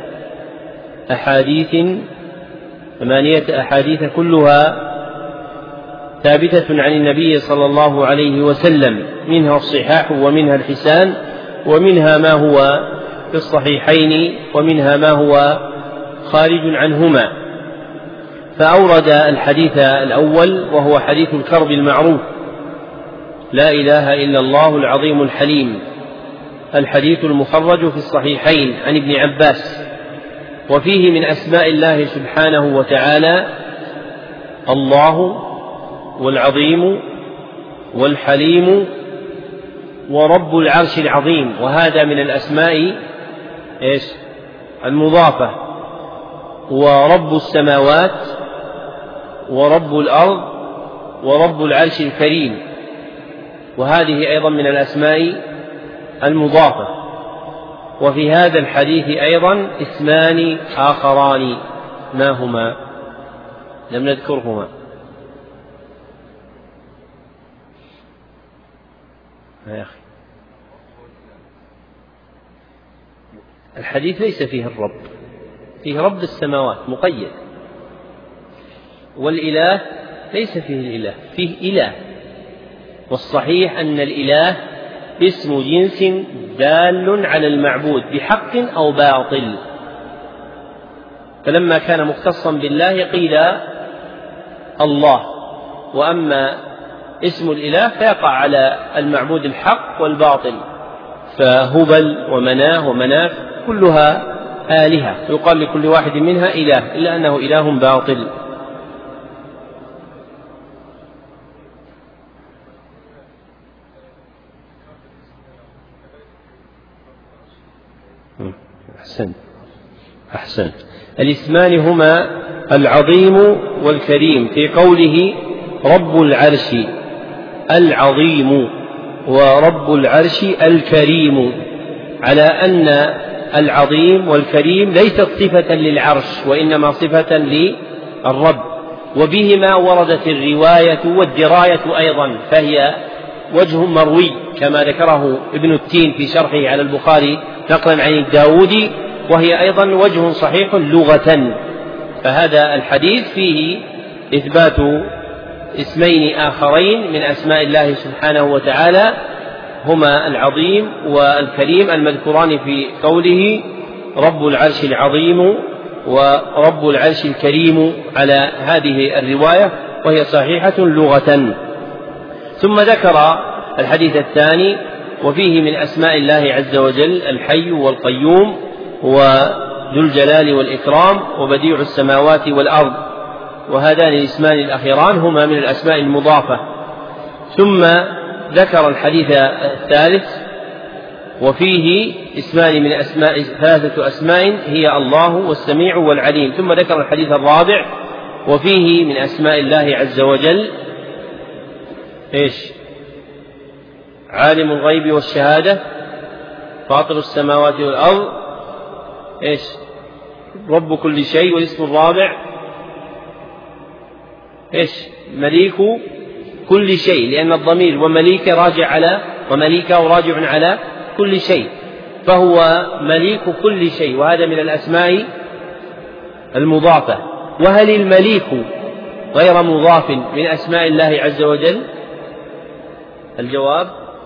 أحاديث ثمانية أحاديث كلها ثابتة عن النبي صلى الله عليه وسلم، منها الصحاح ومنها الحسان ومنها ما هو في الصحيحين ومنها ما هو خارج عنهما. فأورد الحديث الأول وهو حديث الكرب المعروف لا إله إلا الله العظيم الحليم، الحديث المخرج في الصحيحين عن ابن عباس، وفيه من أسماء الله سبحانه وتعالى الله والعظيم والحليم ورب العرش العظيم، وهذا من الأسماء إيش المضافة، ورب السماوات ورب الأرض ورب العرش الكريم، وهذه أيضا من الأسماء المضافة. وفي هذا الحديث أيضا اسمان آخران، ما هما؟ لم نذكرهما. يا أخي الحديث ليس فيه الرب، فيه رب السماوات مقيد، والإله ليس فيه الإله، فيه إله، والصحيح أن الإله اسم جنس دال على المعبود بحق أو باطل، فلما كان مختصا بالله قيل الله، وأما اسم الإله فيقع على المعبود الحق والباطل، فهبل ومناه ومناف كلها آلهة، يقال لكل واحد منها إله إلا أنه إله باطل. أحسن أحسن الاسمان هما العظيم والكريم، في قوله رب العرش العظيم ورب العرش الكريم، على أن العظيم والكريم ليست صفة للعرش وإنما صفة للرب، وبهما وردت الرواية والدراية أيضا، فهي وجه مروي كما ذكره ابن التين في شرحه على البخاري نقلا عن الداودي، وهي أيضا وجه صحيح لغة. فهذا الحديث فيه إثبات اسمين آخرين من أسماء الله سبحانه وتعالى، هما العظيم والكريم المذكوران في قوله رب العرش العظيم ورب العرش الكريم على هذه الرواية، وهي صحيحة لغة. ثم ذكر الحديث الثاني وفيه من أسماء الله عز وجل الحي والقيوم وذو الجلال والإكرام وبديع السماوات والأرض، وهذان الاسمان الأخيران هما من الأسماء المضافة. ثم ذكر الحديث الثالث وفيه اسمان من أسماء ثلاثة أسماء هي الله والسميع والعليم. ثم ذكر الحديث الرابع وفيه من أسماء الله عز وجل إيش؟ عالم الغيب والشهادة، فاطر السماوات والأرض، إيش؟ رب كل شيء. والاسم الرابع إيش؟ مليك كل شيء، لأن الضمير ومليك راجع على ومليكه راجع على كل شيء، فهو مليك كل شيء، وهذا من الأسماء المضافة. وهل المليك غير مضاف من أسماء الله عز وجل؟ الجواب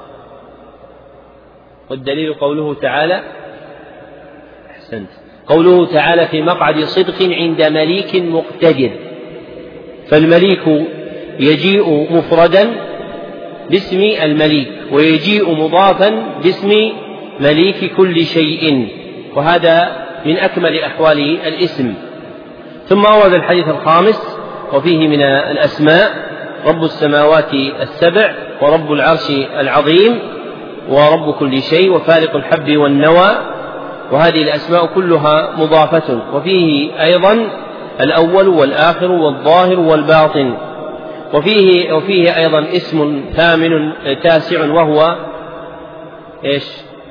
والدليل قوله تعالى أحسنت قوله تعالى في مقعد صدق عند مليك مقتدر. فالمليك يجيء مفردا باسم المليك، ويجيء مضافا باسم مليك كل شيء، وهذا من أكمل أحوال الاسم. ثم أورد الحديث الخامس وفيه من الأسماء رب السماوات السبع، ورب العرش العظيم، ورب كل شيء، وفالق الحب والنوى، وهذه الأسماء كلها مضافة. وفيه أيضا الأول والآخر والظاهر والباطن. وفيه, وفيه أيضا اسم ثامن تاسع وهو إيش؟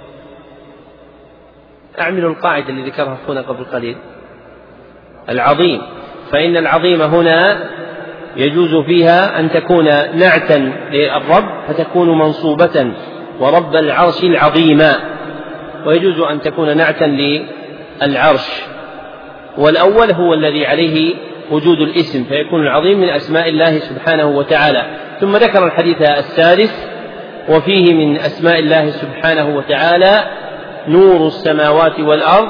أعمل القاعدة اللي ذكرها هنا قبل قليل، العظيم. فإن العظيم هنا يجوز فيها أن تكون نعتا للرب فتكون منصوبة ورب العرش العظيم، ويجوز أن تكون نعتا للعرش. والأول هو الذي عليه وجود الاسم، فيكون العظيم من أسماء الله سبحانه وتعالى. ثم ذكر الحديث السادس وفيه من أسماء الله سبحانه وتعالى نور السماوات والأرض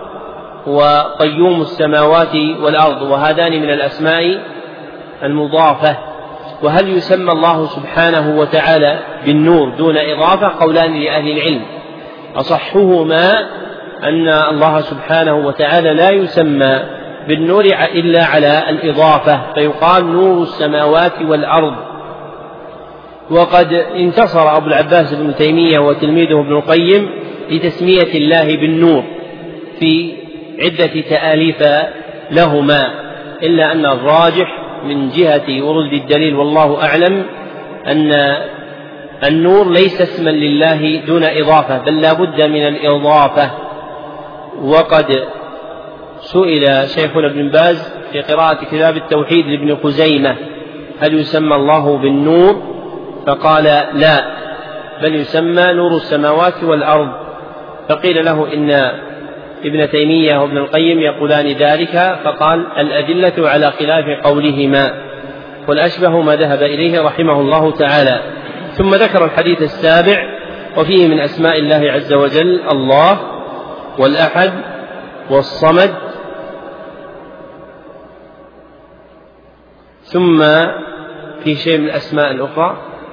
وقيوم السماوات والأرض، وهذان من الأسماء المضافة. وهل يسمى الله سبحانه وتعالى بالنور دون إضافة؟ قولان لأهل العلم، أصحهما أن الله سبحانه وتعالى لا يسمى بالنور إلا على الإضافة، فيقال نور السماوات والأرض. وقد انتصر أبو العباس بن تيمية وتلميذه ابن القيم لتسمية الله بالنور في عدة تآليف لهما، إلا أن الراجح من جهة ورود الدليل والله أعلم أن النور ليس اسما لله دون إضافة، بل لا بد من الإضافة. وقد سئل شيخنا ابن باز في قراءة كتاب التوحيد لابن خزيمة هل يسمى الله بالنور؟ فقال لا، بل يسمى نور السماوات والأرض. فقيل له إن ابن تيمية وابن القيم يقولان ذلك، فقال الأدلة على خلاف قولهما، والأشبه ما ذهب إليه رحمه الله تعالى. ثم ذكر الحديث السابع وفيه من أسماء الله عز وجل الله والأحد والصمد. ثم في شيء من الأسماء الأخرى،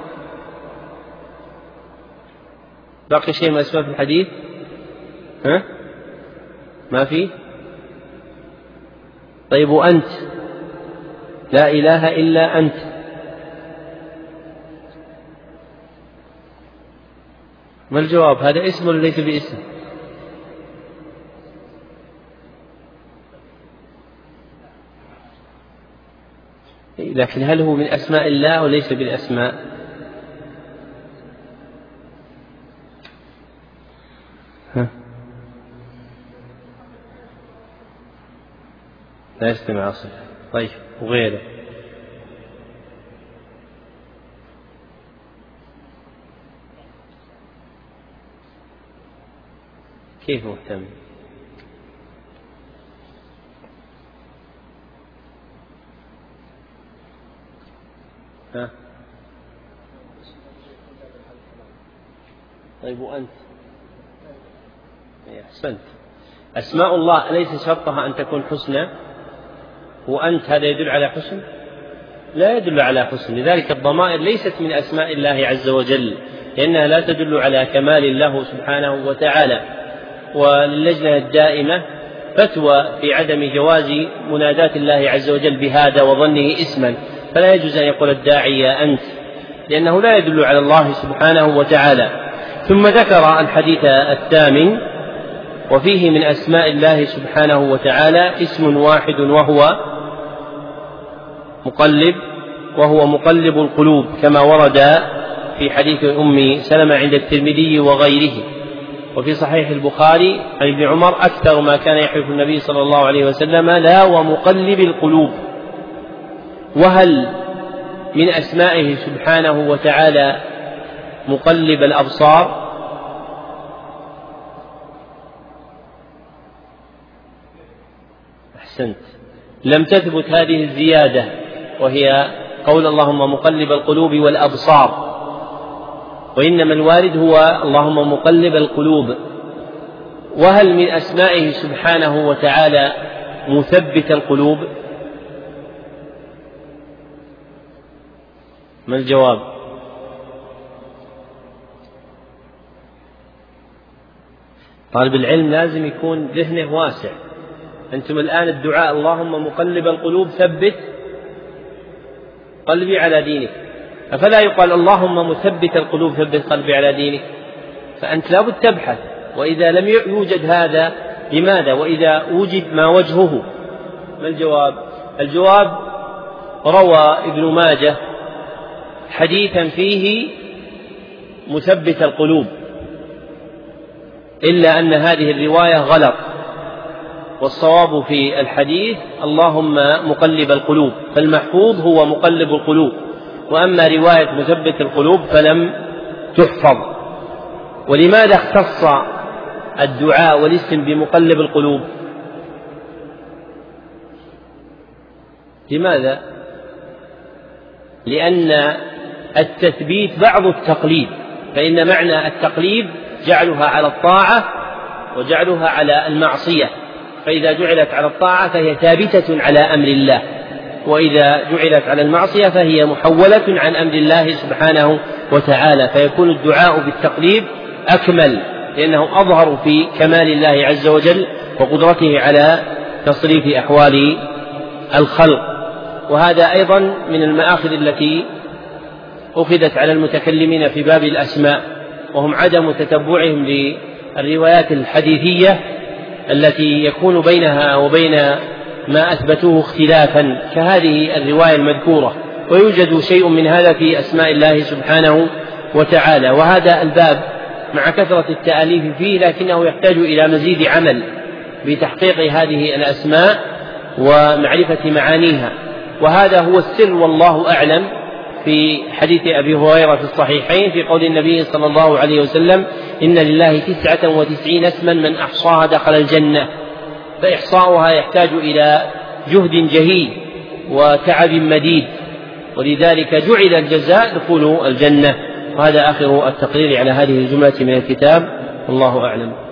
باقي شيء من الأسماء في الحديث؟ ها؟ ما في؟ طيب وأنت؟ لا إله إلا أنت. ما الجواب؟ هذا اسم ولا ليس باسم؟ لكن هل هو من أسماء الله وليس بالأسماء؟ ها؟ لا يستمع صفة. طيب وغيره؟ كيف مهتم؟ ها؟ طيب وأنت؟ أحسنت. أسماء الله ليس شرطها أن تكون حسنى، وأنت هذا يدل على حسن؟ لا يدل على حسن. لذلك الضمائر ليست من أسماء الله عز وجل، لأنها لا تدل على كمال له سبحانه وتعالى. وللجنة الدائمة فتوى في عدم جواز مناداة الله عز وجل بهذا وظنه اسما، فلا يجوز أن يقول الداعي يا أنت، لأنه لا يدل على الله سبحانه وتعالى. ثم ذكر الحديث الثامن: وفيه من أسماء الله سبحانه وتعالى اسم واحد وهو مقلب وهو مقلب القلوب، كما ورد في حديث أم سلمة عند الترمذي وغيره. وفي صحيح البخاري عن ابن عمر: أكثر ما كان يحلف النبي صلى الله عليه وسلم: لا ومقلب القلوب. وهل من أسمائه سبحانه وتعالى مقلب الأبصار؟ أحسنت، لم تثبت هذه الزيادة، وهي قول اللهم مقلب القلوب والأبصار، وإنما الوارد هو اللهم مقلب القلوب. وهل من أسمائه سبحانه وتعالى مثبت القلوب؟ ما الجواب؟ طالب العلم لازم يكون ذهنه واسع. أنتم الآن الدعاء اللهم مقلب القلوب ثبت قلبي على دينك، أفلا يقال اللهم مثبت القلوب ثبت قلبي على دينك؟ فأنت لابد تبحث، وإذا لم يوجد هذا لماذا؟ وإذا وجد ما وجهه؟ ما الجواب؟ الجواب: روى ابن ماجه حديثا فيه مثبت القلوب، إلا أن هذه الرواية غلط، والصواب في الحديث اللهم مقلب القلوب، فالمحفوظ هو مقلب القلوب، وأما رواية مثبت القلوب فلم تحفظ. ولماذا اختص الدعاء والاسم بمقلب القلوب؟ لماذا؟ لأن التثبيت بعض التقليد، فإن معنى التقليد جعلها على الطاعة وجعلها على المعصية، فإذا جعلت على الطاعة فهي ثابتة على أمر الله، وإذا جعلت على المعصية فهي محولة عن أمر الله سبحانه وتعالى، فيكون الدعاء بالتقليد أكمل، لأنه أظهر في كمال الله عز وجل وقدرته على تصريف أحوال الخلق. وهذا أيضا من المآخذ التي أخذت على المتكلمين في باب الأسماء، وهم عدم تتبعهم للروايات الحديثية التي يكون بينها وبين ما أثبتوه اختلافا كهذه الرواية المذكورة، ويوجد شيء من هذا في أسماء الله سبحانه وتعالى. وهذا الباب مع كثرة التأليف فيه لكنه يحتاج إلى مزيد عمل بتحقيق هذه الأسماء ومعرفة معانيها، وهذا هو السر والله أعلم في حديث أبي هريرة في الصحيحين في قول النبي صلى الله عليه وسلم: إن لله تسعة وتسعين اسما من أحصاها دخل الجنة. فإحصاؤها يحتاج إلى جهد جهيد وتعب مديد، ولذلك جعل الجزاء دخول الجنة. وهذا آخر التقرير على هذه الجملة من الكتاب، والله أعلم.